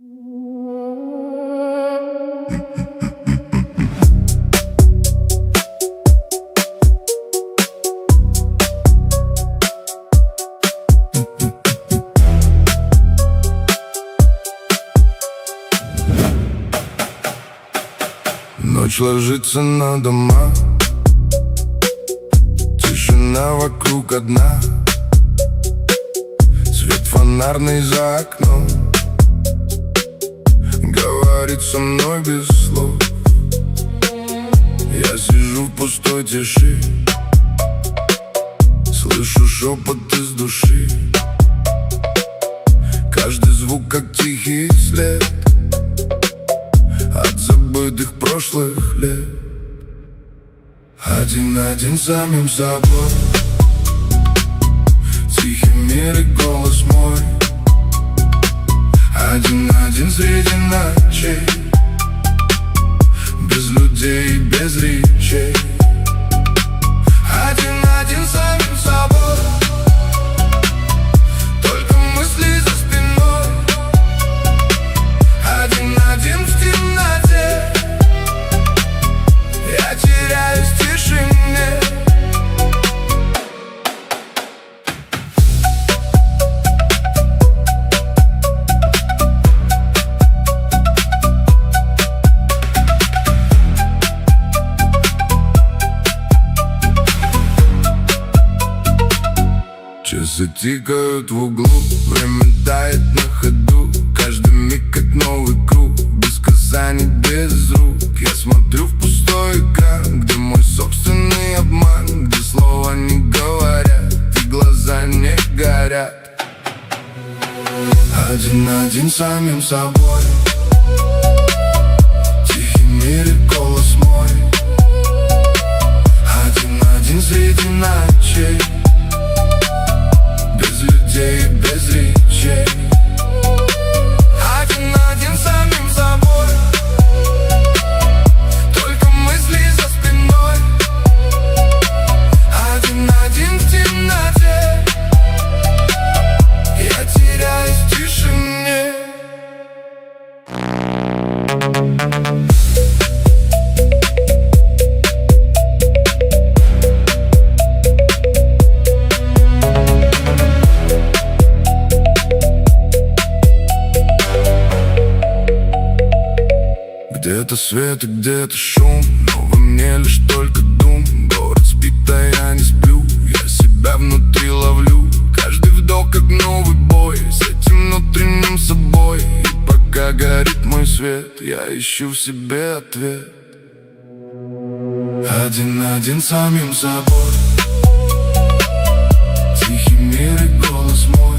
Ночь ложится на дома, тишина вокруг одна, свет фонарный за окном говорит со мной без слов. Я сижу в пустой тиши, слышу шепот из души, каждый звук как тихий след от забытых прошлых лет. Один-один с самим собой, тихий мир и голос мой. Один-один среди ночей, без людей, без речей. Один-один с самим собой, только мысли за спиной. Один-один в темноте, я теряюсь в тишине. Часы тикают в углу, время тает на ходу. Каждый миг как новый круг, без касаний, без рук. Я смотрю в пустой экран, где мой собственный обман, где слова не говорят и глаза не горят. Один-один с самим собой, тихий мир и голос мой. Один-один среди ночей, без людей, без речей. Один-один с самим собой, только мысли за спиной. Один-один в темноте, я теряюсь в тишине. Где-то свет и где-то шум, но во мне лишь только дум. Город спит, а я не сплю, я себя внутри ловлю. Каждый вдох как новый бой с этим внутренним собой. И пока горит мой свет, я ищу в себе ответ. Один-один с самим собой, тихий мир и голос мой.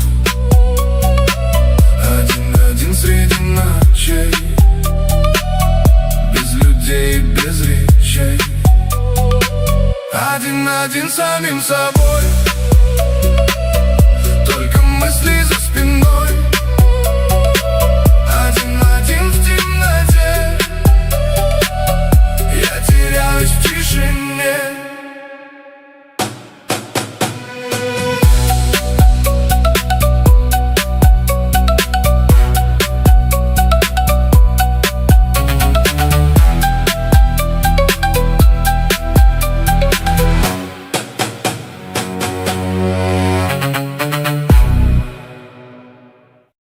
Один-один среди ночей, без речей. Один-один с самим собой,